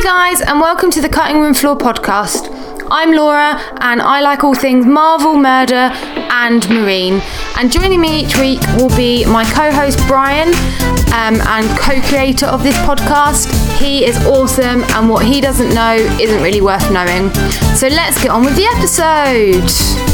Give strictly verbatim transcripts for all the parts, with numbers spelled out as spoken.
guys, and welcome to the Cutting Room Floor podcast. I'm Laura, and I like all things Marvel, murder, and marine. And joining me each week will be my co-host Brian, um, and co-creator of this podcast. He is awesome, and what he doesn't know isn't really worth knowing. So let's get on with the episode.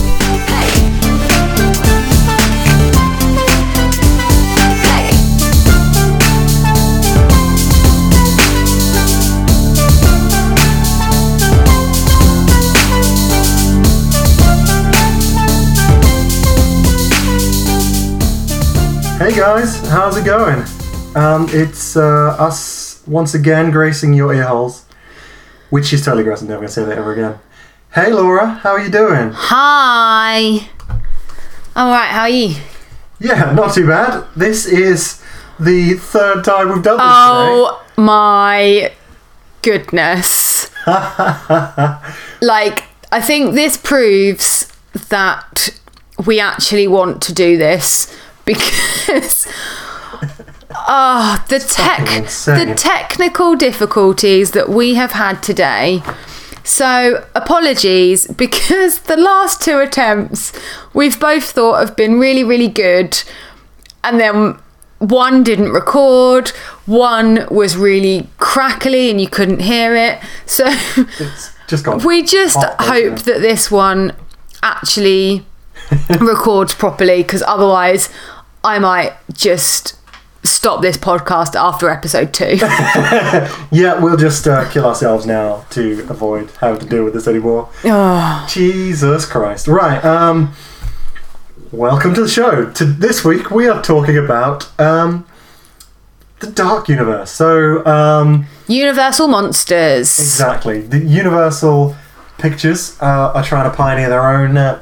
Hey guys, how's it going? Um, it's uh, us once again gracing your ear holes, which is totally gross. I'm never going to say that ever again. Hey Laura, how are you doing? Hi. Alright, how are you? Yeah, not too bad. This is the third time we've done this Oh my goodness. Like, I think this proves that we actually want to do this. Because oh, the tech, the technical difficulties that we have had today. So apologies, because the last two attempts we've both thought have been really, really good, and then one didn't record, one was really crackly and you couldn't hear it. So It's just gone we just hot, hope that this one actually records properly, because otherwise I might just stop this podcast after episode two. Yeah, we'll just uh, kill ourselves now to avoid having to deal with this anymore. Oh. Jesus Christ. Right, um, welcome to the show. To this week we are talking about um, the Dark Universe. So, um, Universal Monsters. exactly. The Universal Pictures uh, are trying to pioneer their own uh,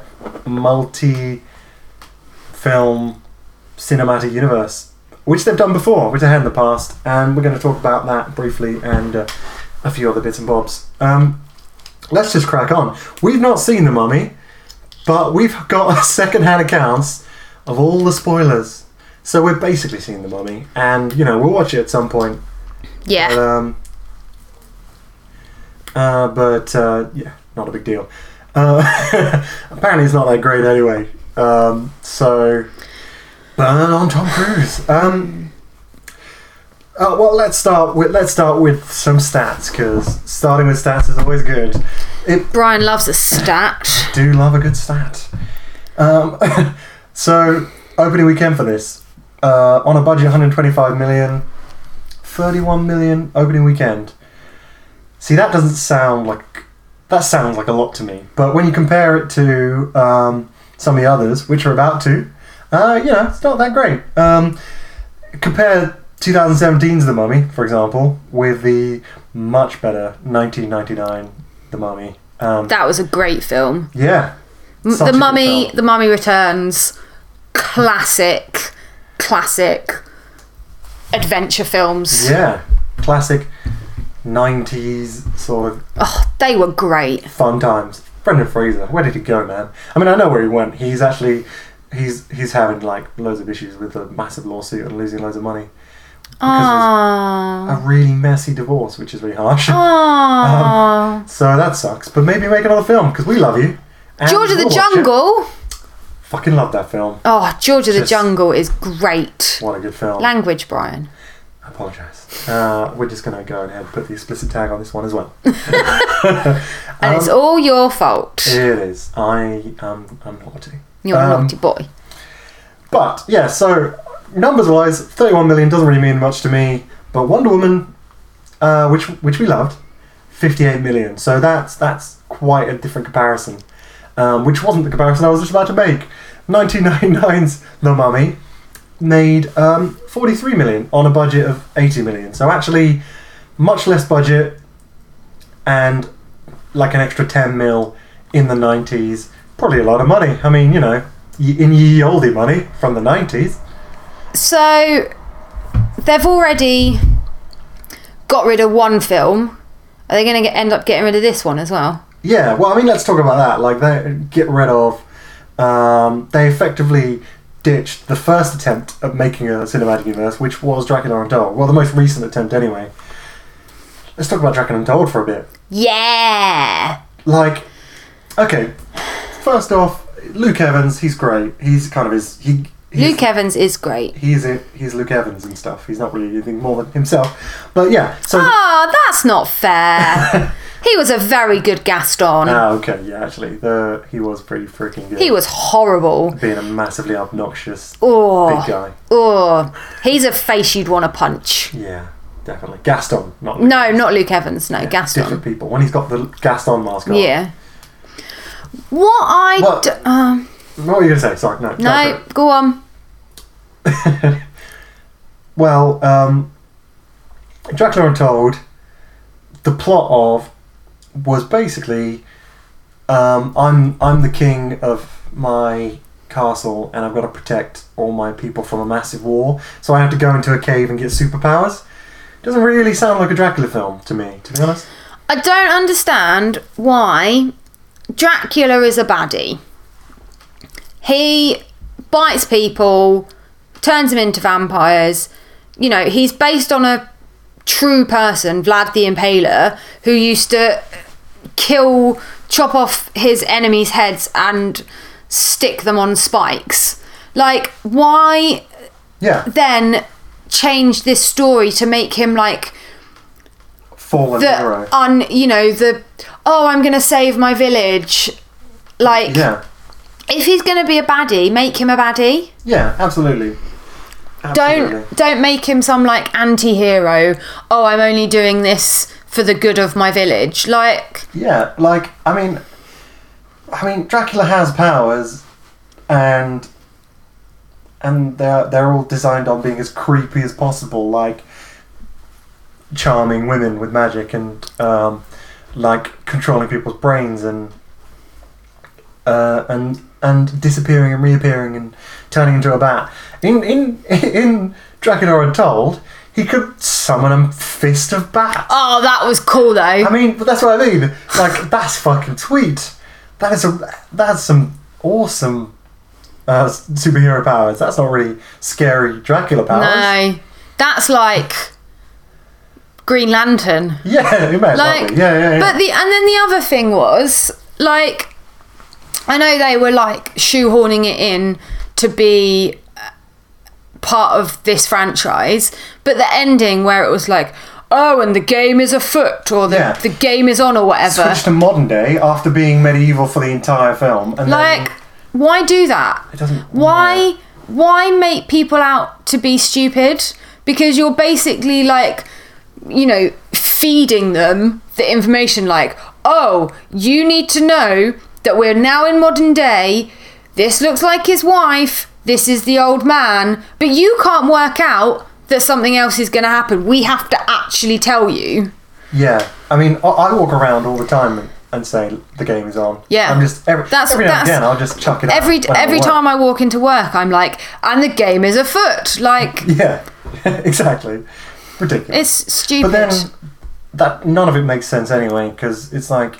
multi-film cinematic universe, which they've done before, which they had in the past, and we're going to talk about that briefly and uh, a few other bits and bobs. Um, let's just crack on. We've not seen The Mummy, but we've got second-hand accounts of all the spoilers. So we're basically seeing The Mummy, and, you know, we'll watch it at some point. Yeah. But, um, uh, but uh, yeah, not a big deal. Uh, apparently it's not that great anyway. Um, so... Burn on Tom Cruise. Um, uh, well, let's start with let's start with some stats, because starting with stats is always good. It, Brian loves a stat. I do love a good stat. Um, so, opening weekend for this, uh, on a budget one hundred twenty-five million, thirty-one million opening weekend. See, that doesn't sound like that sounds like a lot to me, but when you compare it to um, some of the others, which are about to. Uh, you know, it's not that great. Um, compare twenty seventeen's The Mummy, for example, with the much better nineteen ninety-nine The Mummy. Um, That was a great film. yeah. M- Such a The good Mummy, film. The Mummy Returns, classic, classic adventure films. Yeah. Classic nineties sort of Oh, they were great. fun times. Brendan Fraser, where did he go, man? I mean, I know where he went. He's actually... He's he's having like loads of issues with a massive lawsuit and losing loads of money because Aww. of a really messy divorce, which is really harsh. Aww. Um, so that sucks. But maybe make another film, because we love you. And George of the we'll watch it. Jungle. Fucking love that film. Oh, George of the Just- Jungle is great. What a good film. Language, Brian. I apologise. Uh, we're just going to go ahead and put the explicit tag on this one as well. And it's all your fault. It is. I am I'm naughty. You're a Um, naughty boy. But, yeah, so, numbers-wise, thirty-one million doesn't really mean much to me, but Wonder Woman, uh, which which we loved, fifty-eight million. So that's that's quite a different comparison, um, which wasn't the comparison I was just about to make. nineteen ninety-nine's The Mummy made um, forty-three million on a budget of eighty million. So actually, much less budget and like an extra ten mil in the nineties. Probably a lot of money. I mean, you know, in ye olde money from the nineties. So, they've already got rid of one film. Are they going to end up getting rid of this one as well? Yeah, well, I mean, let's talk about that. Like, they get rid of... Um, they effectively ditched the first attempt at making a cinematic universe, which was Dracula Untold. Well, the most recent attempt anyway. let's talk about Dracula Untold for a bit. Yeah. Like, okay, first off, Luke Evans, he's great. He's kind of his... He, he's, Luke Evans is great. He's it. He's Luke Evans and stuff. He's not really anything more than himself. But yeah, so... Oh, that's not fair. He was a very good Gaston. Ah, okay, yeah, actually, the he was pretty freaking good. He was horrible. Being a massively obnoxious Oh. big guy. Oh. He's a face you'd want to punch. Yeah, definitely. Gaston, not Luke No, Evans. not Luke Evans. No, Yeah, Gaston. Different people. When he's got the Gaston mask on. Yeah. What I... Well, d- um, What were you going to say? Sorry, no. no, go on. Well, um, Dracula Untold, the plot of was basically um, I'm I'm the king of my castle and I've got to protect all my people from a massive war, so I have to go into a cave and get superpowers. Doesn't really sound like a Dracula film to me, to be honest. I don't understand why Dracula is a baddie. He bites people, turns them into vampires. You know, he's based on a true person, Vlad the Impaler, who used to kill, chop off his enemies' heads and stick them on spikes. Like, why Yeah, then change this story to make him like fallen the hero. un you know the oh I'm gonna save my village, like Yeah, if he's gonna be a baddie, make him a baddie. yeah, absolutely. Absolutely. Don't don't make him some like anti-hero. Oh, I'm only doing this for the good of my village. Like, Yeah, like I mean, I mean, Dracula has powers, and and they're they're all designed on being as creepy as possible, like charming women with magic and um, like controlling people's brains and uh, and and disappearing and reappearing and turning into a bat. In in in Dracula Untold, he could summon a fist of bats. oh, that was cool though. I mean, but that's what I mean. Like, that's fucking sweet. That is a that's some awesome uh, superhero powers. That's not really scary Dracula powers. No, that's like Green Lantern. Yeah, it may as well Like, be. Yeah, yeah, yeah. But the and then the other thing was like, I know they were like shoehorning it in to be uh, part of this franchise, but the ending where it was like, oh, and the game is afoot, or the Yeah. the game is on, or whatever. Switch to modern day after being medieval for the entire film, and Like, then why do that? it doesn't. Why yeah. why make people out to be stupid? Because you're basically like, you know, feeding them the information like, oh, you need to know that we're now in modern day, this looks like his wife, this is the old man, but you can't work out that something else is going to happen. We have to actually tell you. Yeah, I mean, I, I walk around all the time and, and say the game is on. Yeah. I'm just every, That's- every now and that's- again I'll just chuck it out Every when I'm every at work. time I walk into work, I'm like, and the game is afoot. Like, Yeah, exactly. Ridiculous. it's stupid. But then that none of it makes sense anyway, because it's like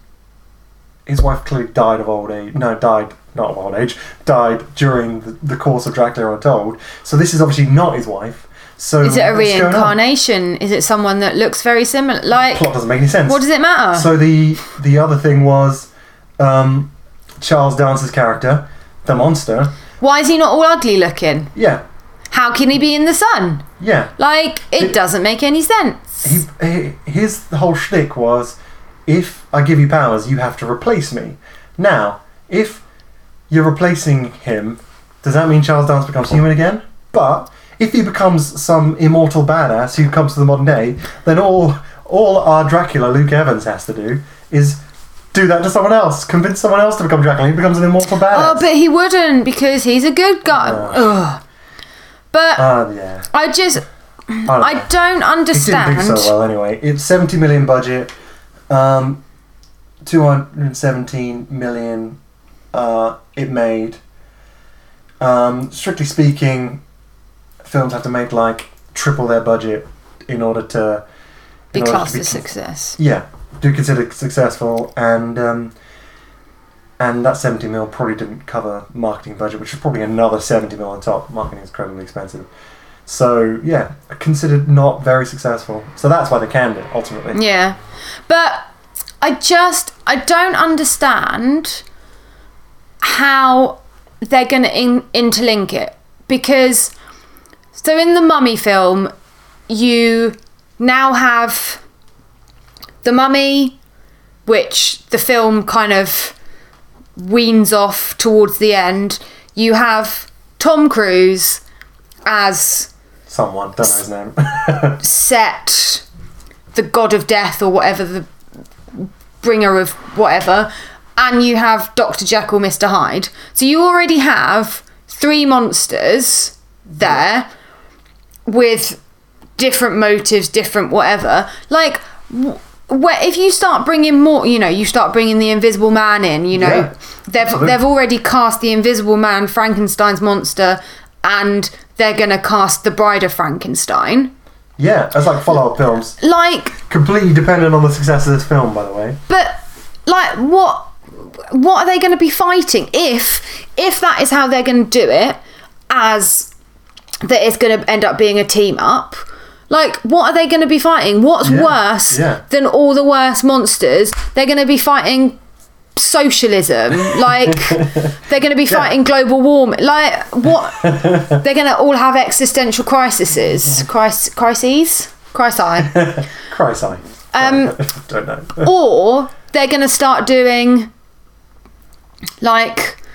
his wife clearly died of old age. No, died not of old age. Died during the, the course of Dracula Untold. So this is obviously not his wife. So Is it a what's going on? reincarnation? Is it someone that looks very similar? Like, Plot doesn't make any sense. what does it matter? So the the other thing was um, Charles Dance's character, the monster. Why is he not all ugly looking? Yeah, How can he be in the sun? yeah. Like, it It- doesn't make any sense. He, he, his whole shtick was, if I give you powers, you have to replace me. Now, if you're replacing him, does that mean Charles Dance becomes human again? But if he becomes some immortal badass who comes to the modern day, then all all our Dracula, Luke Evans, has to do is do that to someone else. Convince someone else to become Dracula. He becomes an immortal badass. Oh, but he wouldn't, because he's a good guy. No. Ugh. But Uh, yeah. I just, I don't, know. I don't It understand. didn't do so well anyway. It's seventy million budget, um, two hundred seventeen million uh, it made. Um, strictly speaking, films have to make like triple their budget in order to Be in order to classed be as con- success. Yeah, do consider successful, and um, and that seventy mil probably didn't cover marketing budget, which is probably another seventy mil on top. Marketing is incredibly expensive. So yeah, considered not very successful. So that's why they canned it ultimately. Yeah, but I just I don't understand how they're going to in- interlink it, because so in the Mummy film you now have the Mummy, which the film kind of weans off towards the end. You have Tom Cruise as someone, don't know his name. Set, the god of death or whatever, the bringer of whatever, and you have Doctor Jekyll, Mister Hyde. So you already have three monsters there with different motives, different whatever. Like, where if you start bringing more, you know, you start bringing the Invisible Man in, you know, yeah, they've absolutely. they've already cast the Invisible Man, Frankenstein's monster, and they're gonna cast the Bride of Frankenstein. Yeah, as like follow-up films. Like, completely dependent on the success of this film, by the way. But like, what what are they going to be fighting if if that is how they're going to do it? As that it's going to end up being a team up. Like, what are they going to be fighting? What's yeah, worse yeah. than all the worst monsters? They're going to be fighting socialism. Like, they're going to be yeah. fighting global warming. Like, what? They're going to all have existential crises. Cris- crises? Crisi. Crisi. Um, I don't know. Or they're going to start doing, like,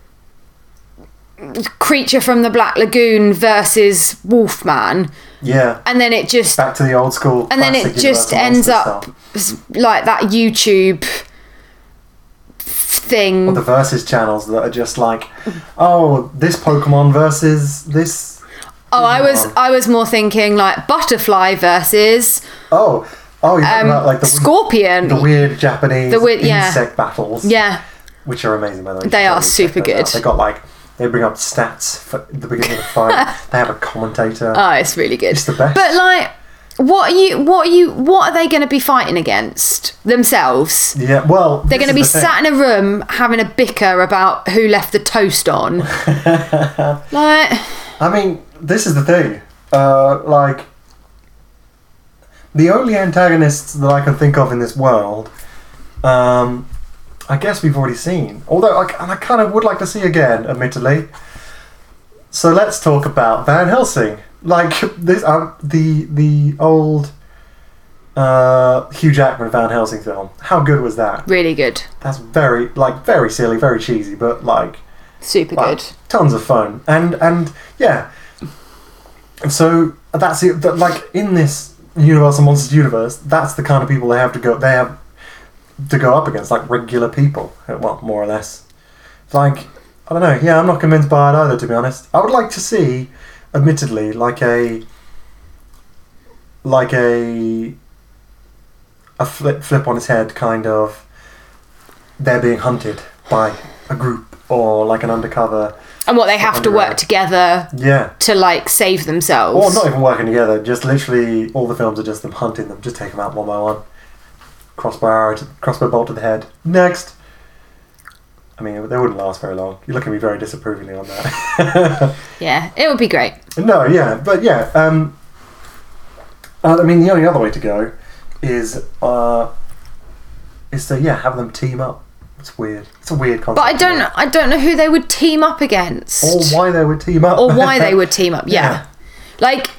Creature from the Black Lagoon versus Wolfman. Yeah. And then it just... Back to the old school. And then it just ends up stuff. like that YouTube thing. Or the versus channels that are just like, oh, this Pokemon versus this... Oh, I was I was more thinking like Butterfly versus... Oh, oh, you're talking um, about like the Scorpion. The weird Japanese the weird, yeah. insect battles. Yeah. Which are amazing, by the way. They are super good. They got like... They bring up stats for the beginning of the fight. They have a commentator. Oh, it's really good. It's the best. But like, what are you? What are you? What are they going to be fighting against themselves? Yeah, well, they're going to be the sat in a room having a bicker about who left the toast on. Like, I mean, this is the thing. Uh, like, the only antagonists that I can think of in this world. Um, I guess we've already seen. Although, I, and I kind of would like to see again, admittedly. So let's talk about Van Helsing. Like, this, uh, the the old uh, Hugh Jackman Van Helsing film. How good was that? Really good. That's very, like, very silly, very cheesy, but, like... Super like, good. Tons of fun. And, and yeah. And so, that's it. That, like, in this Universal Monsters universe, that's the kind of people they have to go... They have... to go up against, like, regular people, well, more or less. Like, I don't know, yeah, I'm not convinced by it either, to be honest. I would like to see, admittedly, like a like a a flip flip on its head kind of, they're being hunted by a group or like an undercover, and what they have to work together yeah to like save themselves, or not even working together, just literally all the films are just them hunting them, just take them out one by one. Crossbow arrow, to, crossbow bolt to the head. Next. I mean, they wouldn't last very long. You look at me very disapprovingly on that. Yeah, it would be great. No, yeah, but yeah. Um, uh, I mean, the only other way to go is uh, is to yeah have them team up. It's weird. It's a weird concept. But I don't know. I don't know who they would team up against, or why they would team up, or why they would team up. Yeah, yeah. Like.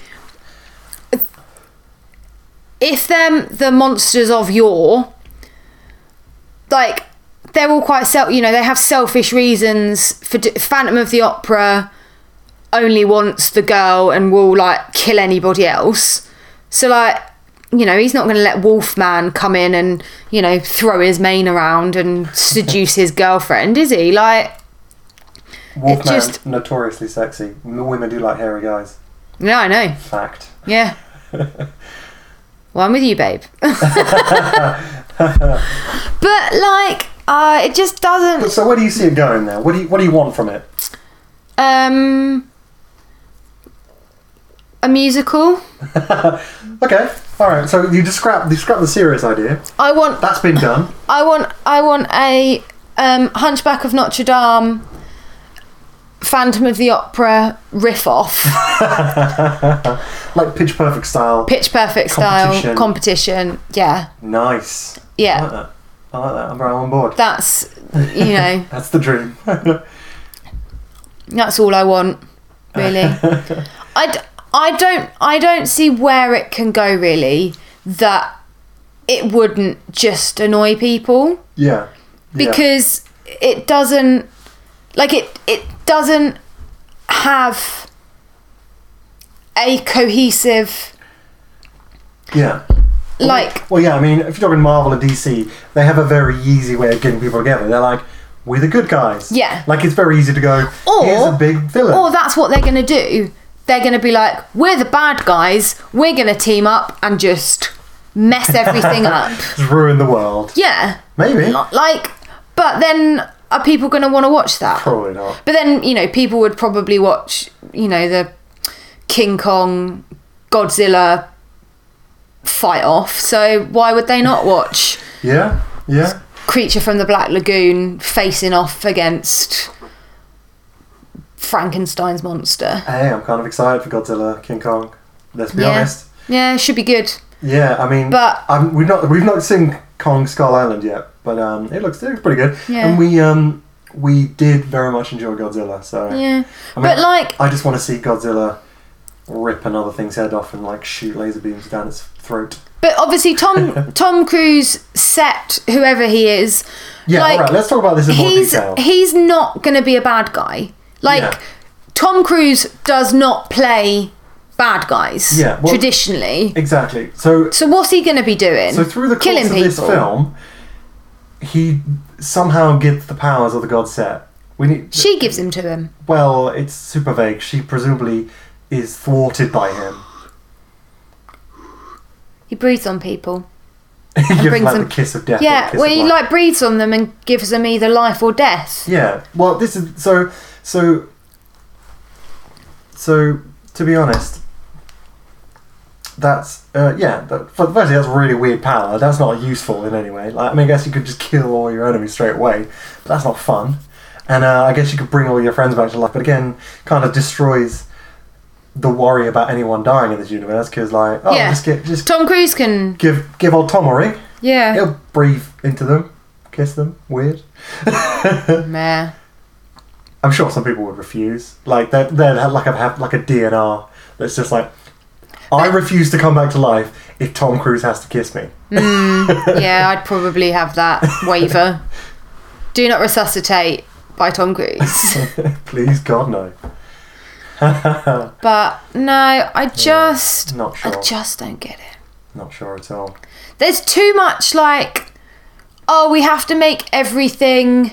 If them the monsters of yore, like they're all quite self, you know, they have selfish reasons. For d- Phantom of the Opera only wants the girl and will like kill anybody else. So like, you know, he's not going to let Wolfman come in and, you know, throw his mane around and seduce his girlfriend, is he? Like, Wolfman, just notoriously sexy. Women do like hairy guys. Yeah, I know. Fact. Yeah. Well, I'm with you, babe. But like, uh, it just doesn't. So where do you see it going now? What do you What do you want from it? Um, a musical. Okay, all right. So you just scrap, you scrap the serious idea. I want. That's been done. I want. I want a um, Hunchback of Notre Dame Phantom of the Opera riff-off. Like Pitch Perfect style. Pitch Perfect Competition. style competition. Yeah. Nice. Yeah. I like that. I like that. I'm right on board. That's, you know, That's the dream. that's all I want, really. I, d- I don't I don't see where it can go, really, that it wouldn't just annoy people. Yeah. Yeah. Because it doesn't, like, it, it doesn't have a cohesive, Yeah. like... Well, yeah, I mean, if you're talking Marvel or D C, they have a very easy way of getting people together. They're like, we're the good guys. Yeah. Like, it's very easy to go, Or- here's a big villain. Or that's what they're going to do. They're going to be like, we're the bad guys, we're going to team up and just mess everything up. Just ruin the world. Yeah. Maybe. Like, but then are people going to want to watch that? Probably not. But then, you know, people would probably watch, you know, the King Kong, Godzilla fight off. So why would they not watch Yeah, yeah. Creature from the Black Lagoon facing off against Frankenstein's monster? Hey, I'm kind of excited for Godzilla, King Kong. Let's be Yeah. honest. Yeah, it should be good. Yeah, I mean, But- I'm, we've not we've not seen Kong Skull Island yet, but um, it looks it looks pretty good. Yeah. And we um we did very much enjoy Godzilla, so Yeah. I mean, But, like- I just want to see Godzilla rip another thing's head off and like shoot laser beams down its throat. But obviously, Tom Tom Cruise set whoever he is. Yeah, like, all right. Let's talk about this in more he's detail. he's not going to be a bad guy. Like, Yeah. Tom Cruise does not play bad guys. Yeah, well- traditionally. Exactly. So So what's he going to be doing? so through the course killing of people. this film, he somehow gets the powers of the god set. We need. She gives him to him. Well, it's super vague. She presumably is thwarted by him. He breathes on people. He gives brings like them- the kiss of death. or Yeah, the kiss well, of he life. like breathes on them and gives them either life or death. Yeah. Well, this is so so so. To be honest, that's uh, yeah. That, firstly, that's a really weird power. That's not useful in any way. Like, I mean, I guess you could just kill all your enemies straight away, but that's not fun. And uh, I guess you could bring all your friends back to life, but again, kind of destroys the worry about anyone dying in this universe because, like, oh, Yeah. just get just Tom Cruise can. give give old Tom a ring. Yeah. He'll breathe into them, kiss them. Weird. Meh. I'm sure some people would refuse. Like they they have like a have like a D N R that's just like, I refuse to come back to life if Tom Cruise has to kiss me. Yeah, I'd probably have that waiver. Do not resuscitate by Tom Cruise. Please, God, no. But no, I just, Not sure. I just don't get it. Not sure at all. There's too much like, oh, we have to make everything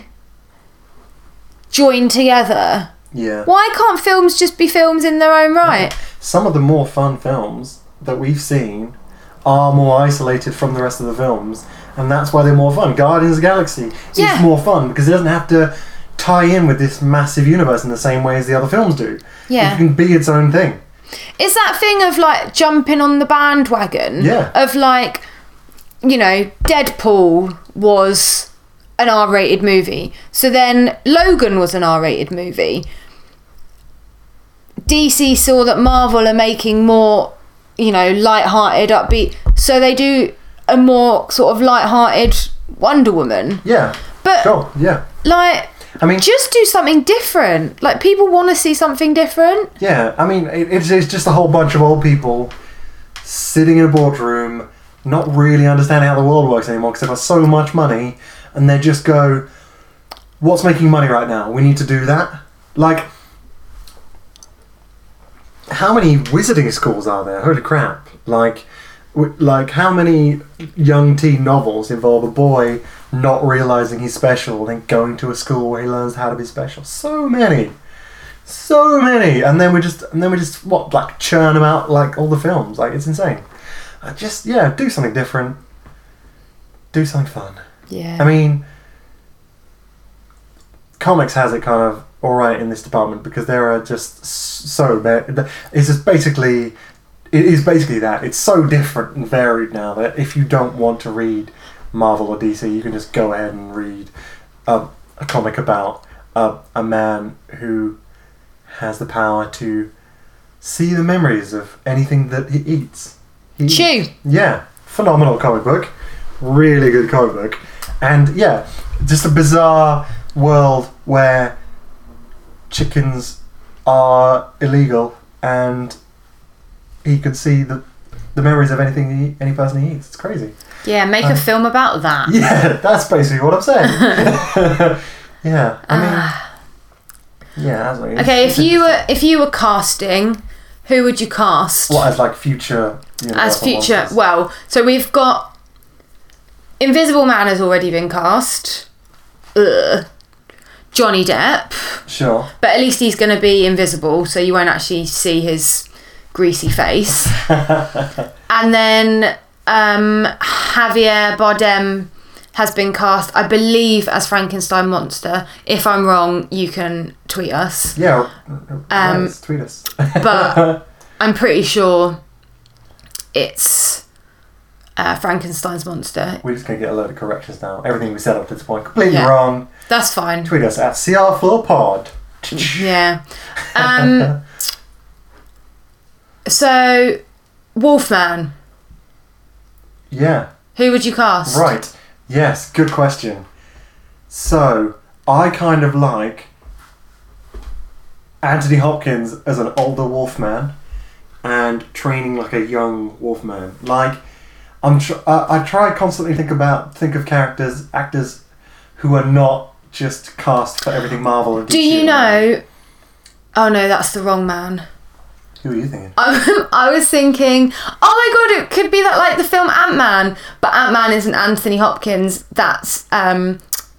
join together. Yeah. Why can't films just be films in their own right? Some of the more fun films that we've seen are more isolated from the rest of the films, and that's why they're more fun. Guardians of the Galaxy Yeah. is more fun because it doesn't have to tie in with this massive universe in the same way as the other films do. Yeah. It can be its own thing. It's that thing of like jumping on the bandwagon. Yeah. Of like, you know, Deadpool was an R-rated movie. So then Logan was an R-rated movie. D C saw that Marvel are making more, you know, light-hearted, upbeat. So they do a more sort of light-hearted Wonder Woman. Yeah. But Sure. Yeah. like, I mean, just do something different. Like, people want to see something different. yeah. I mean, it, it's, it's just a whole bunch of old people sitting in a boardroom, not really understanding how the world works anymore because they've got so much money, and they just go, "What's making money right now? We need to do that." Like, how many wizarding schools are there? Holy crap! Like, w- like how many young teen novels involve a boy not realizing he's special, then going to a school where he learns how to be special? So many, so many, and then we just and then we just what like churn them out like all the films. Like, it's insane. I just yeah, do something different. Do something fun. Yeah. I mean, comics has it kind of alright in this department because there are just s- so ma- it's just basically it is basically that it's so different and varied now that if you don't want to read Marvel or D C, you can just go ahead and read a, a comic about a, a man who has the power to see the memories of anything that he eats. He, Chew. Yeah, phenomenal comic book. Really good comic book. And yeah, just a bizarre world where chickens are illegal and he can see the the memories of anything he, any person he eats. It's crazy. Yeah, make Um, a film about that. Yeah, that's basically what I'm saying. Yeah, I mean, yeah. That's like, Okay, it's if you were interesting. if you were casting, who would you cast? What, as like future? As Universal future, monsters? well, so we've got Invisible Man has already been cast. Ugh. Johnny Depp, Sure. but at least he's going to be invisible, so you won't actually see his greasy face. And then um, Javier Bardem has been cast, I believe, as Frankenstein Monster. If I'm wrong, you can tweet us. Yeah. Um, right, tweet us. But I'm pretty sure it's uh, Frankenstein's Monster. We're just gonna get a load of corrections now. Everything we said up to this point completely Yeah. wrong. That's fine. Tweet us at C R Floor Pod. Yeah. Um, so, Wolfman, Yeah. who would you cast? Right. Yes. Good question. So I kind of like Anthony Hopkins as an older Wolfman and training like a young Wolfman. Like I'm. Tr- I, I try constantly think about think of characters, actors who are not just cast for everything Marvel. And Do D C. you know? Oh no, that's the wrong man. Who are you thinking? I, I was thinking, oh my god, it could be that like the film Ant-Man, but Ant-Man isn't Anthony Hopkins. That's um,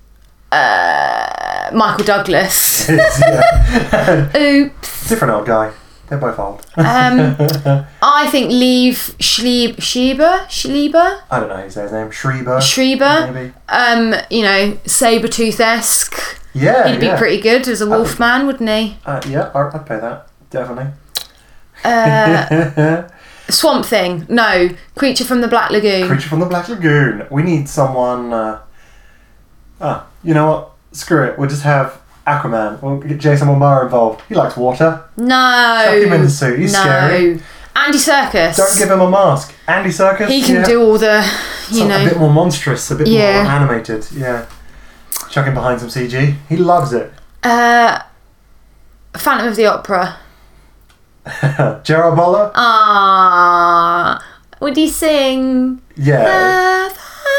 uh, Michael Douglas. Yeah. Oops. Different old guy. They're both old. Um, I think Liev Schlieb, Schieber, Schlieber, I don't know how you say his name. Schreiber. Schreiber. Maybe. Um, you know, Sabretooth-esque. Yeah. He'd be yeah. pretty good as a Wolfman, wouldn't he? Uh, yeah, I- I'd pay that. Definitely. Uh, Swamp Thing. No, Creature from the Black Lagoon. Creature from the Black Lagoon. We need someone. Uh... Ah, you know what? Screw it. We'll just have Aquaman. We'll get Jason Momoa involved. He likes water. No. Chuck him in the suit. He's no. scary. Andy Serkis. Don't give him a mask. Andy Serkis. He can yeah. do all the, you Something know. a bit more monstrous, a bit Yeah. more animated. Yeah. Chuck him behind some C G. He loves it. Uh, Phantom of the Opera. Gerard Butler. Ah, would he sing? Yeah. The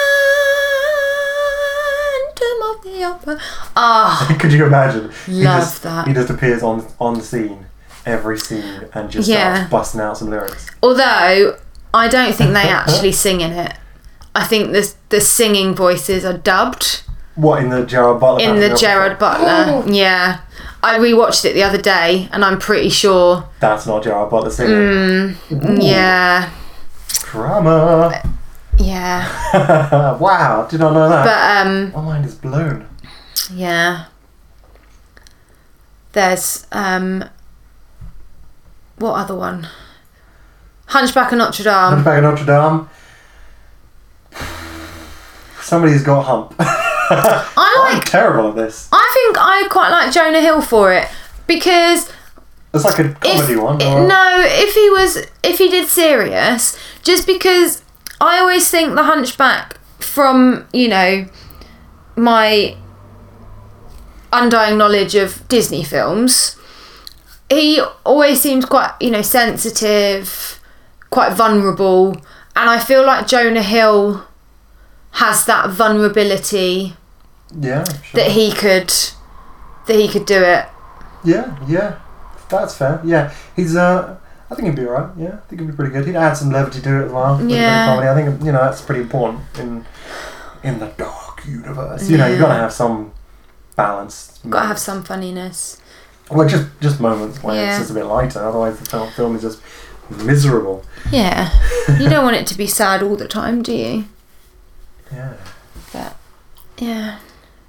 Phantom of the Opera. Ah, Could you imagine? he Love just, that. He just appears on on the scene, every scene, and just Yeah. starts busting out some lyrics. although I don't think they actually sing in it. I think the the singing voices are dubbed What, in the Gerard Butler? in Phantom the of Opera? Gerard Butler. Yeah, I rewatched it the other day, and I'm pretty sure. That's not Gerard Butler singing. Mm, Ooh, yeah, Drama. yeah, Wow, did not know that. but um. My mind is blown. Yeah. There's um what other one? Hunchback of Notre Dame. Hunchback of Notre Dame. Somebody's got hump. I I'm like terrible at this. I think I quite like Jonah Hill for it because It's like a comedy if, one. Or... no, if he was if he did serious, just because I always think the Hunchback from, you know, my undying knowledge of Disney films, he always seemed quite, you know, sensitive, quite vulnerable, and I feel like Jonah Hill has that vulnerability Yeah, sure. that he could that he could do it. Yeah, yeah. That's fair. Yeah. He's uh I think he'd be alright, yeah. I think he'd be pretty good. He'd add some levity to it as well. with a bit of Yeah. comedy. I think, you know, that's pretty important in in the dark universe. You know, you've Yeah. got to have some balance. Got to have some funniness. Well, just just moments when Yeah. it's just a bit lighter. Otherwise, the film, film is just miserable. Yeah. You don't want it to be sad all the time, do you? Yeah. But yeah.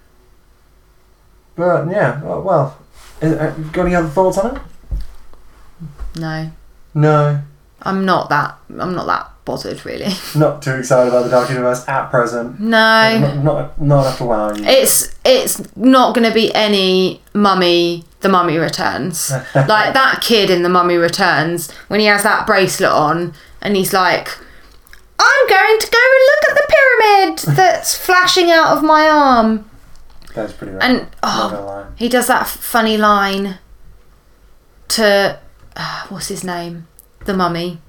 But yeah, well, well is, uh, got any other thoughts on it? No. No, I'm not that I'm not that bothered really. not too excited about the dark universe at present. No. Not not, not enough to wow you. It's it's not going to be any Mummy The Mummy Returns. Like that kid in The Mummy Returns, when he has that bracelet on and he's like, I'm going to go and look at the pyramid that's flashing out of my arm. That's pretty rad. And oh, he does that funny line to uh, what's his name? The Mummy.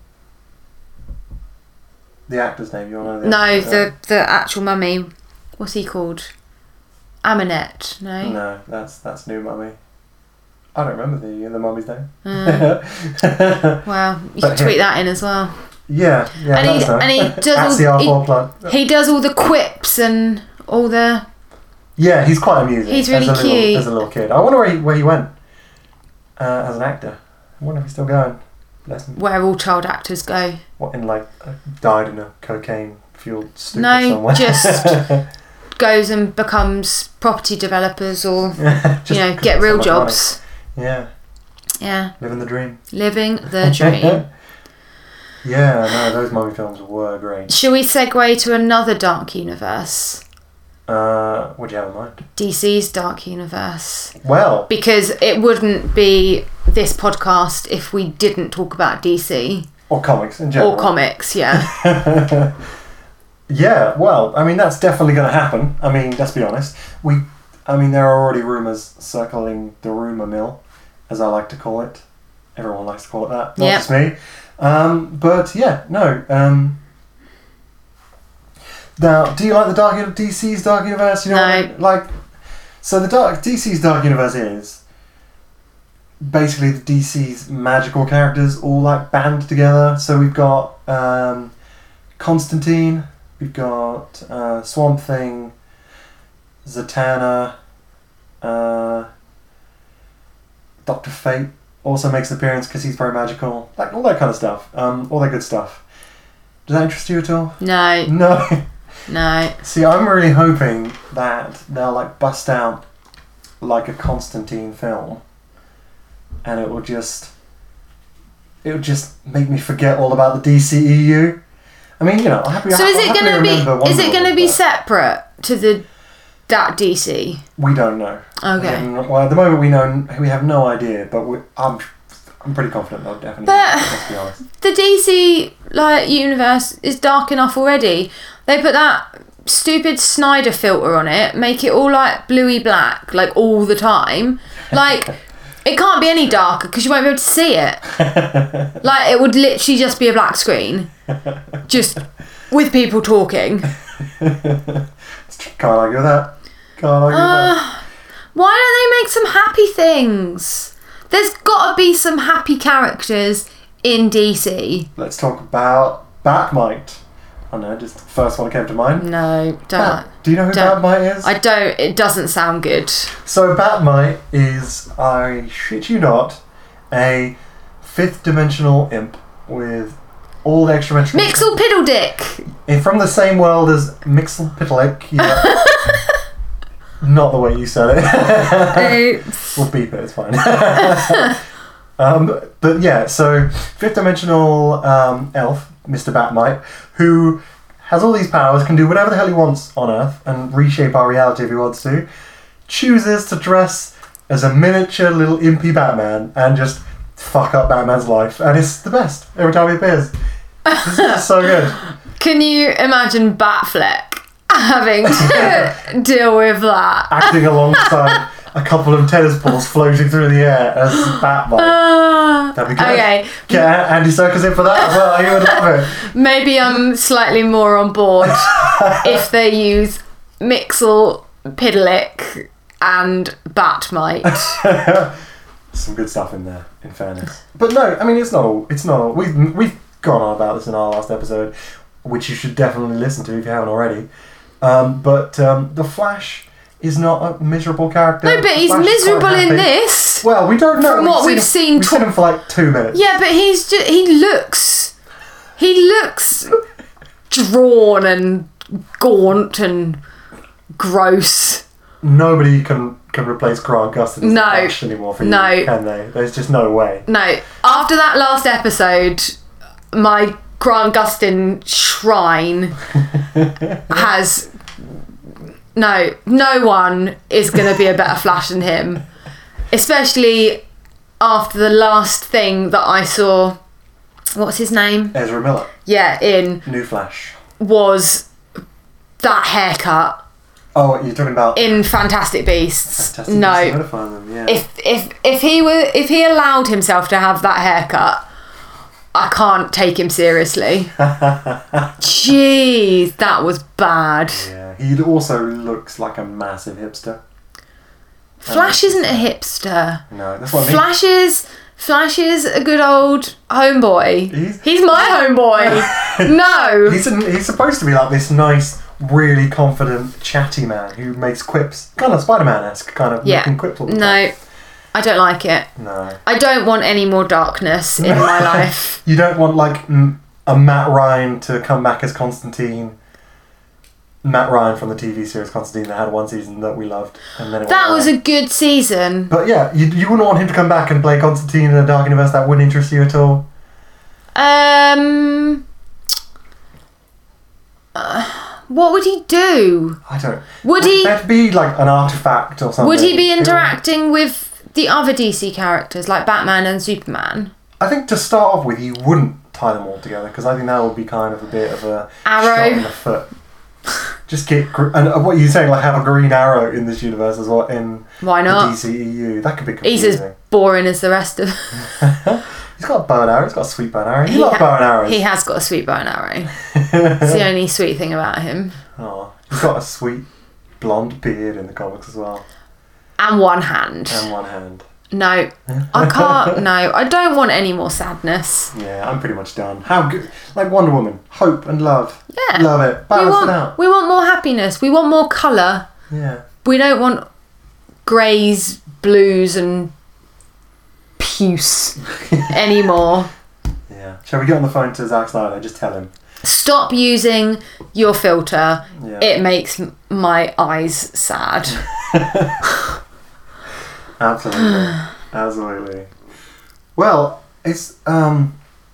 The actor's name, you want to know? The no, the name? the actual mummy. What's he called? Amenet, no? No, that's that's New Mummy. I don't remember the the mummy's name. Mm. Well, you But can tweet him. that in as well. Yeah, yeah. And he, that's right. and he does That's the all, R four he, plot. he does all the quips and all the... Yeah, he's quite amusing. He's really as a cute. Little, as a little kid. I wonder where he, where he went uh, as an actor. I wonder if he's still going. Bless him. Where all child actors go. What, in like, uh, died in a cocaine-fueled stupid No, somewhere? just goes and becomes property developers or, Just you know, 'cause get it's so real much jobs. money. Yeah, Yeah. living the dream. Living the dream. Yeah, no, those mummy films were great. Shall we segue to another dark universe? Uh, what do you have in mind? D C's dark universe. Well, Because it wouldn't be this podcast if we didn't talk about D C. or comics in general. Or comics, yeah. Yeah, well, I mean, that's definitely going to happen. I mean, let's be honest. We, I mean, there are already rumours circling the rumour mill, as I like to call it. Everyone likes to call it that, not Yep. just me. Um, but yeah, no. Um, now, do you like the Dark Uni- D C's Dark Universe? You know, No. what I mean? Like, so the dark D C's Dark Universe is basically the D C's magical characters all like band together. So we've got um, Constantine. We've got uh, Swamp Thing, Zatanna, uh, Doctor Fate also makes an appearance because he's very magical. Like, all that kind of stuff. Um, all that good stuff. Does that interest you at all? No, No. no. See, I'm really hoping that they'll like bust out like a Constantine film and it will just it will just make me forget all about the D C E U. I mean, you know, I'll happily, So is I'll it happily gonna remember be? Wonder Is it gonna Woman, be but separate to the that D C? We don't know. Okay. Um, well, at the moment we know we have no idea, but we, I'm I'm pretty confident they'll definitely. But- do it, let's be honest. The D C like universe is dark enough already. They put that stupid Snyder filter on it, make it all like bluey black, like all the time. Like it can't be any darker because you won't be able to see it. Like it would literally just be a black screen, just with people talking. Can't argue with that. Can't argue with that. Uh, why don't they make some happy things? There's got to be some happy characters in D C. Let's talk about Batmite. I don't know, just the first one that came to mind. No, don't. Bat. Do you know who Don't. Batmite is? I don't. It doesn't sound good. So Batmite is, I shit you not, a fifth dimensional imp with all the extra dimensional. Mixel Piddledick. And from the same world as Mixelpitalik. Yeah. Not the way you said it. Oops. We'll beep it, it's fine. um, but yeah, so fifth dimensional um, elf, Mister Batmite, who has all these powers, can do whatever the hell he wants on Earth and reshape our reality if he wants to, chooses to dress as a miniature little impy Batman and just fuck up Batman's life. And it's the best every time he appears. It's just so good. Can you imagine Batfleck having to deal with that? Acting alongside a couple of tennis balls floating through the air as Batmite. Ah, That'd be good. okay, Get Andy Serkis in for that as well. He would love it. maybe I'm slightly more on board if they use Mixel Piddledick and Batmite. Some good stuff in there, in fairness. But no, I mean, it's not all. It's not all. We've we've gone on about this in our last episode, which you should definitely listen to if you haven't already. Um, but um, the Flash is not a miserable character. No, but The he's Flash is quite miserable in happy. this. Well, we don't know. From what we've him, seen we've seen tw- him for like two minutes. Yeah, but he's just, he looks he looks drawn and gaunt and gross. Nobody can can replace Grant Gustin as No. the Flash anymore for you, No. can they? There's just no way. No, after that last episode, my Grant Gustin shrine has no no one is going to be a better Flash than him. Especially after the last thing that I saw, what's his name? Ezra Miller. Yeah, in New Flash. Was that haircut. Oh, you're talking about in Fantastic Beasts. Fantastic no. Beasts, I'm gonna find them, yeah. If if if he were if he allowed himself to have that haircut, I can't take him seriously. Jeez, that was bad. Yeah, he also looks like a massive hipster. Flash isn't a hipster. No, that's what I mean. Flash is Flash is a good old homeboy. He's, he's my homeboy. No. He's a, he's supposed to be like this nice, really confident, chatty man who makes quips, kind of Spider-Man-esque, kind of yeah. making quips all the no. time. I don't like it. No. I don't want any more darkness in my life. You don't want like m- a Matt Ryan to come back as Constantine. Matt Ryan from the T V series Constantine that had one season that we loved, and then it that went was away. a good season. But yeah, you you wouldn't want him to come back and play Constantine in a dark universe. That wouldn't interest you at all. Um. Uh, what would he do? I don't. Would he? That'd be like an artifact or something. Would he be interacting with the other D C characters like Batman and Superman? I think to start off with, you wouldn't tie them all together because I think that would be kind of a bit of a Arrow. shot in the foot. Just get gr- and what you're saying, like have a Green Arrow in this universe as well in Why the not? D C E U. That could be He's confusing. as boring as the rest of. He's got a bow and arrow. He's got a sweet bow and arrow. You He love ha- bow and arrows. He has got a sweet bow and arrow. It's the only sweet thing about him. Oh, he's got a sweet blonde beard in the comics as well, And one hand. and one hand. No, I can't. No, I don't want any more sadness. Yeah, I'm pretty much done. How good? Like Wonder Woman, hope and love. Yeah. Love it. We Balance want, it out. we want more happiness. We want more colour. Yeah. We don't want greys, blues, and puce anymore. Yeah. Shall we get on the phone to Zack Snyder and just tell him? Stop using your filter. Yeah. It makes m- my eyes sad. Absolutely. Absolutely. Well, it's um.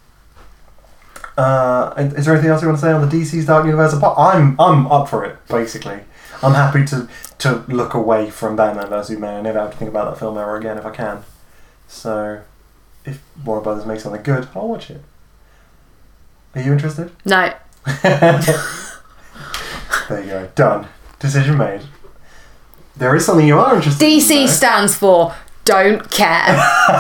Uh, is there anything else you want to say on the D C's Dark Universe? Apart- I'm I'm up for it. Basically, I'm happy to to look away from Batman versus Superman. I never have to think about that film ever again if I can. So, if Warner Brothers makes something good, I'll watch it. Are you interested? No. There you go. Done. Decision made. There is something you are interested D in. C though. stands for don't care.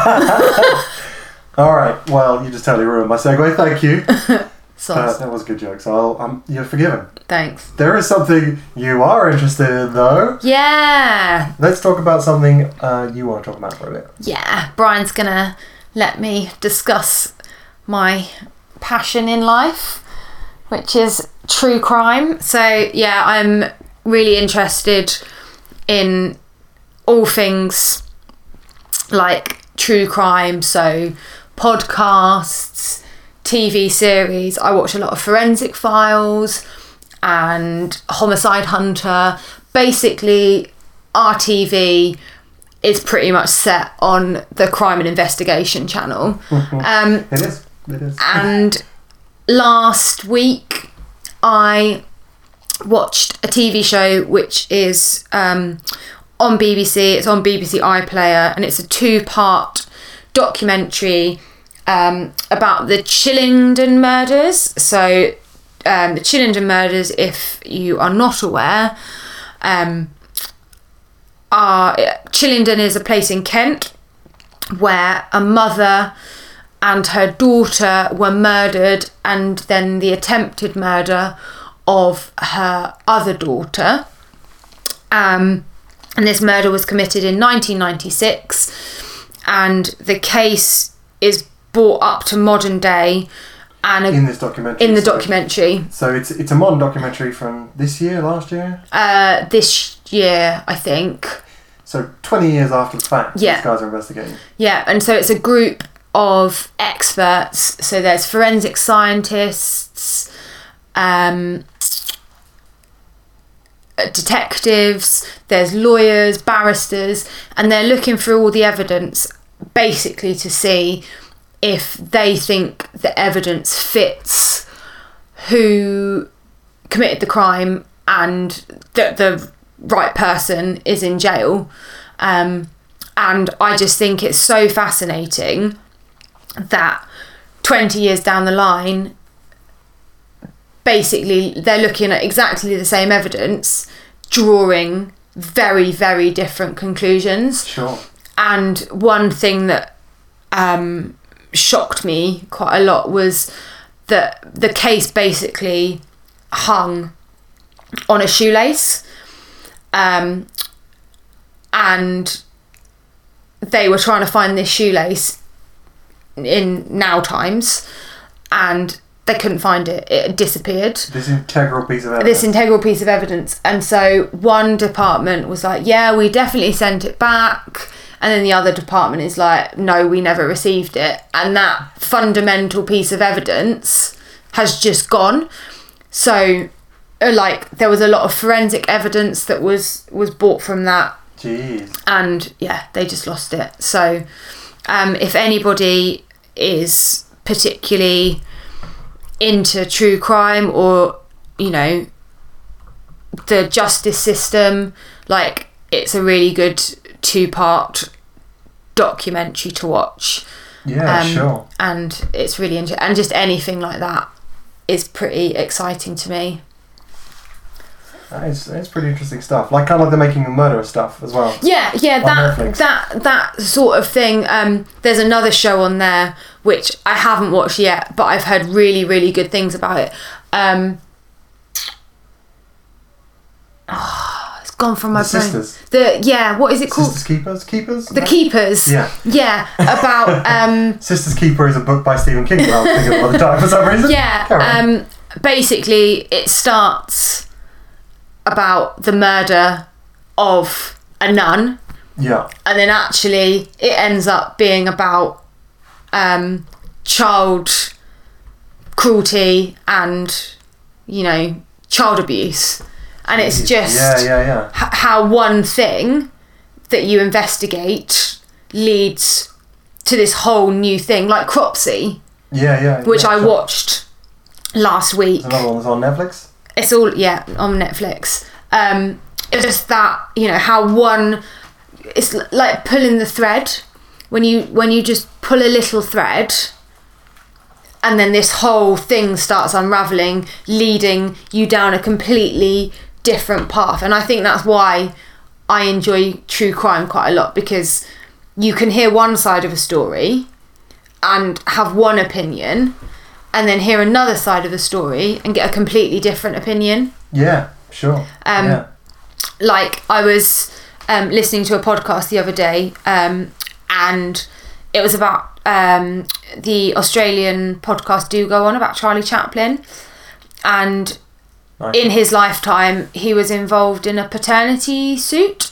All right. Well, you just totally ruined my segue. Thank you. So, That, that was a good joke. So I'll, um, you're forgiven. thanks. There is something you are interested in, though. Yeah. Let's talk about something uh, you want to talk about for a bit. Yeah. Brian's gonna let me discuss my passion in life, which is true crime. So yeah, I'm really interested in all things like true crime, so podcasts, T V series. I watch a lot of Forensic Files and Homicide Hunter. Basically, R T V is pretty much set on the Crime and Investigation channel. Um, It is. It is. and last week I watched a T V show which is um, on B B C. It's on B B C iPlayer, and it's a two-part documentary um, about the Chillingdon murders. So um, the Chillingdon murders, if you are not aware, um, are Chillingdon is a place in Kent where a mother and her daughter were murdered, and then the attempted murder of her other daughter. Um, and this murder was committed in nineteen ninety-six, and the case is brought up to modern day. And a, in this documentary. in the so, documentary, So it's it's a modern documentary from this year, last year. uh, this year, I think. So twenty years after the fact, Yeah. these guys are investigating. Yeah, and so it's a group of experts. So there's forensic scientists, um, detectives, there's lawyers, barristers, and they're looking through all the evidence basically to see if they think the evidence fits who committed the crime and that the right person is in jail. Um, And I just think it's so fascinating that twenty years down the line, basically they're looking at exactly the same evidence, drawing very, very different conclusions. Sure. And one thing that um, shocked me quite a lot was that the case basically hung on a shoelace, um, and they were trying to find this shoelace in now times, and they couldn't find it. It had disappeared. This integral piece of evidence. This integral piece of evidence. And so one department was like, yeah, we definitely sent it back. And then the other department is like, no, we never received it. And that fundamental piece of evidence has just gone. So, like, there was a lot of forensic evidence that was, was bought from that. Jeez. And, yeah, they just lost it. So, um, if anybody is particularly into true crime or, you know, the justice system, like, it's a really good two-part documentary to watch. Yeah, um, sure. And it's really interesting. And just anything like that is pretty exciting to me. It's, it's pretty interesting stuff. Like kind of like the Making a Murderer stuff as well. Yeah, yeah, that Netflix. that that sort of thing. Um, there's another show on there which I haven't watched yet, but I've heard really, really good things about it. Um, oh, it's gone from my The brain. Sisters. The yeah, what is it called? Sisters Keepers? Keepers? The No? Keepers. Yeah. Yeah, about um, Sisters Keeper is a book by Stephen King that I was thinking of all the time for some reason. yeah. Carry on. Um, basically, it starts about the murder of a nun, Yeah. and then actually it ends up being about um, child cruelty and, you know, child abuse. And it's just Yeah, yeah, yeah. h- how one thing that you investigate leads to this whole new thing, like Cropsey, Yeah, yeah. which yeah, I sure. watched last week. There's another one that's on Netflix. It's all, yeah, on Netflix. Um, it's just that, you know, how one, it's l- like pulling the thread. When you when you just pull a little thread, and then this whole thing starts unraveling, leading you down a completely different path. And I think that's why I enjoy true crime quite a lot, because you can hear one side of a story and have one opinion, and then hear another side of the story and get a completely different opinion. Yeah, sure. Um, yeah. Like, I was um, listening to a podcast the other day, um, and it was about um, the Australian podcast Do Go On about Charlie Chaplin. And Nice. in his lifetime, he was involved in a paternity suit.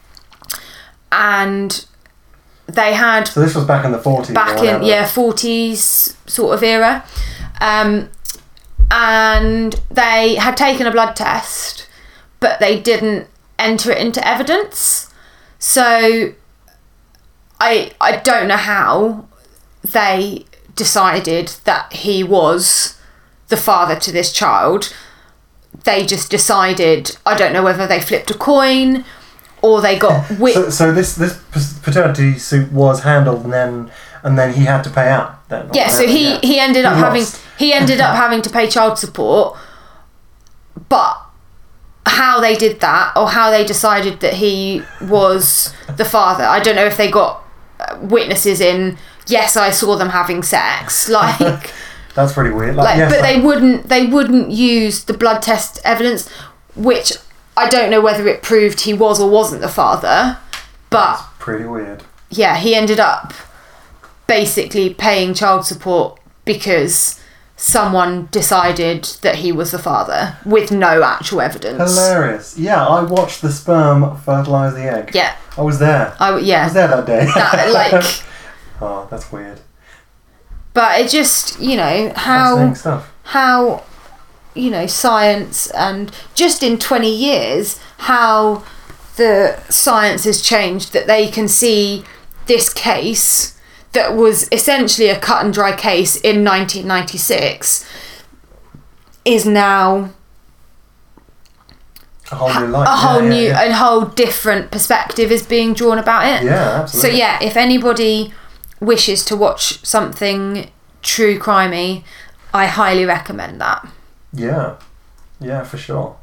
And they had... So this was back in the forties. back or in whatever. yeah forties sort of era, um, and they had taken a blood test, but they didn't enter it into evidence. So I I don't know how they decided that he was the father to this child. They just decided, I don't know whether they flipped a coin or they got wi- So, so this this paternity suit was handled, and then and then he had to pay out. Then. Yeah, so he, Yeah. he ended up He having lost. he ended up having to pay child support, but how they did that or how they decided that he was the father, I don't know if they got uh, witnesses in. Yes, I saw them having sex, like, That's pretty weird. Like, like yes, but like- they wouldn't they wouldn't use the blood test evidence, which I don't know whether it proved he was or wasn't the father, but That's pretty weird. yeah, he ended up basically paying child support because someone decided that he was the father with no actual evidence. Hilarious. Yeah, I watched the sperm fertilize the egg. Yeah, I was there. I w- I yeah, was there that day. that, like, Oh, that's weird. but it just, you know, how Fascinating stuff. how you know, science, and just in twenty years how the science has changed, that they can see this case that was essentially a cut and dry case in nineteen ninety-six is now a whole new light. A whole yeah, new, yeah, yeah. a whole different perspective is being drawn about it. Yeah, absolutely. So yeah, if anybody wishes to watch something true crimey, I highly recommend that. Yeah, yeah, for sure.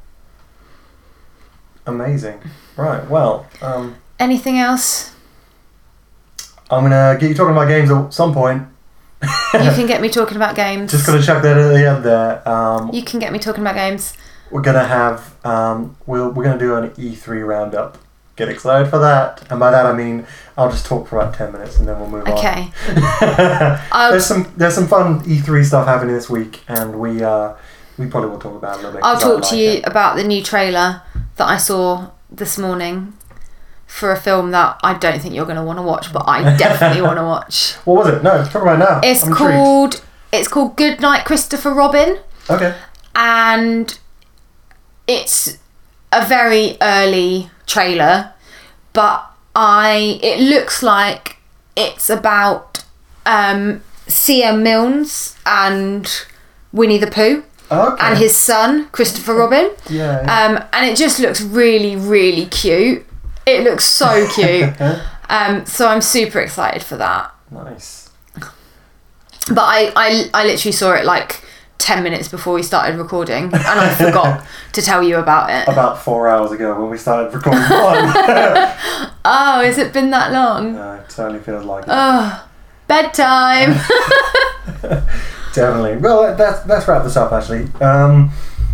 Amazing. Right, well, um, anything else? I'm gonna get you talking about games at some point. You can get me talking about games. Just gonna check that at the end there. Um, you can get me talking about games. we're gonna have um, we'll we're gonna do an E three roundup. Get excited for that, and by that I mean I'll just talk for about ten minutes and then we'll move Okay. on. there's some there's some fun E three stuff happening this week, and we uh, we probably will talk about it a little bit. I'll 'cause I talk to like you it. about the new trailer that I saw this morning for a film that I don't think you're going to want to watch, but I definitely want to watch. What was it? No, talk about it now. It's I'm called intrigued. It's called Good Night, Christopher Robin. Okay. And it's a very early trailer, but I it looks like it's about um, C M Milnes and Winnie the Pooh. Okay. And his son, Christopher Robin. Yeah. yeah. Um, and it just looks really, really cute. It looks so cute. um, so I'm super excited for that. Nice. But I, I, I literally saw it like ten minutes before we started recording, and I forgot to tell you about it. About four hours ago when we started recording one. Oh, has it been that long? No, it certainly feels like it. Oh, bedtime. Definitely. Well, that's let's wrap this up actually. Um,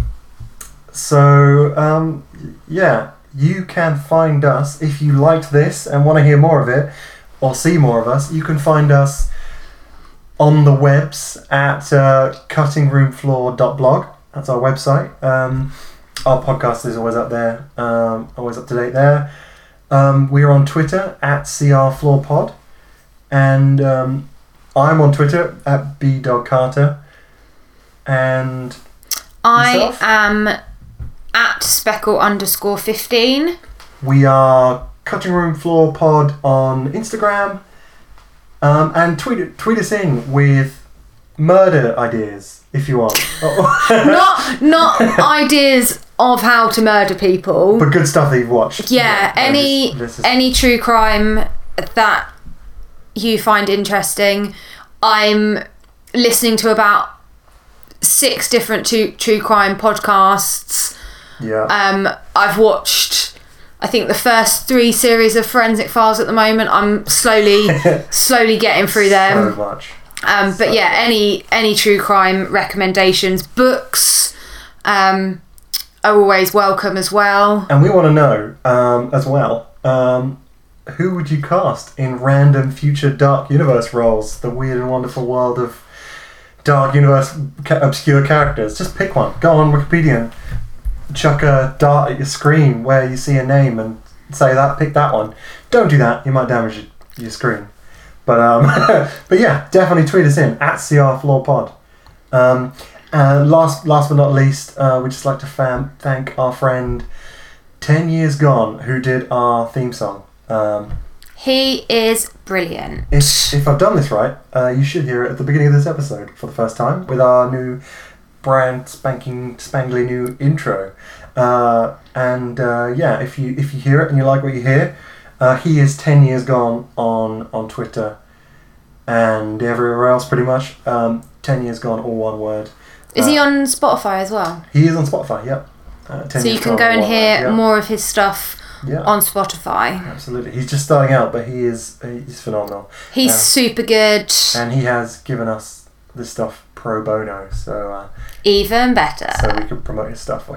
so um, yeah, you can find us if you liked this and want to hear more of it or see more of us. You can find us on the webs at uh, cutting room floor dot blog. That's our website. Um, our podcast is always up there, um, always up to date there. Um, we're on Twitter at C R Floor Pod, and um, I'm on Twitter at B Dog Carter, and I yourself? am at speckle underscore fifteen. We are Cutting Room Floor Pod on Instagram, um, and tweet tweet us in with murder ideas if you want. not not ideas of how to murder people, but good stuff that you've watched. Yeah, no, any this- this is- any true crime that you find interesting. I'm listening to about six different true, true crime podcasts. Yeah. Um, I've watched, I think, the first three series of Forensic Files at the moment. I'm slowly, slowly getting through them. So much. Um, but So yeah, much. any any true crime recommendations, books, um, are always welcome as well. And we want to know um, as well. Um, who would you cast in random future Dark Universe roles? The weird and wonderful world of Dark Universe ca- obscure characters. Just pick one. Go on Wikipedia and chuck a dart at your screen where you see a name and say that. Pick that one. Don't do that. You might damage your, your screen. But um, but yeah, definitely tweet us in at C R Floor Pod. Um, and last last but not least, uh, we'd just like to fam- thank our friend Ten Years Gone who did our theme song. Um, He is brilliant. if, if I've done this right, uh, you should hear it at the beginning of this episode for the first time with our new brand spanking spangly new intro. Uh, and uh, yeah, if you if you hear it and you like what you hear, uh, he is Ten Years Gone on on Twitter and everywhere else pretty much. Um, Ten Years Gone, all one word. Is uh, he on Spotify as well? He is on Spotify. Yep. Uh, ten So you Years can Gone, go all and one hear word, yeah. more of his stuff Yeah. on Spotify. Absolutely. He's just starting out, but he is he's phenomenal. He's Yeah. super good. And he has given us this stuff pro bono, so uh, Even better. so we could promote his stuff.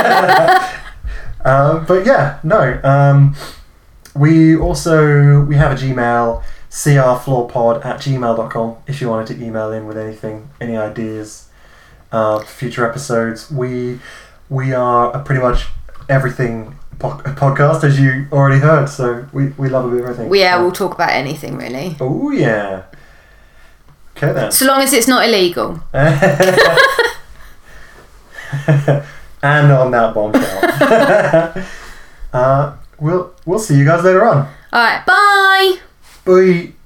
um, but yeah, no. Um, we also we have a Gmail, crfloorpod at gmail dot com if you wanted to email in with anything, any ideas uh, for future episodes. We we are a pretty much everything po- podcast, as you already heard, so we, we love a bit of everything. yeah, so. we'll talk about anything really. Oh yeah. Okay then. So long as it's not illegal. And on that bombshell. uh, we'll we'll see you guys later on. Alright, bye! Bye.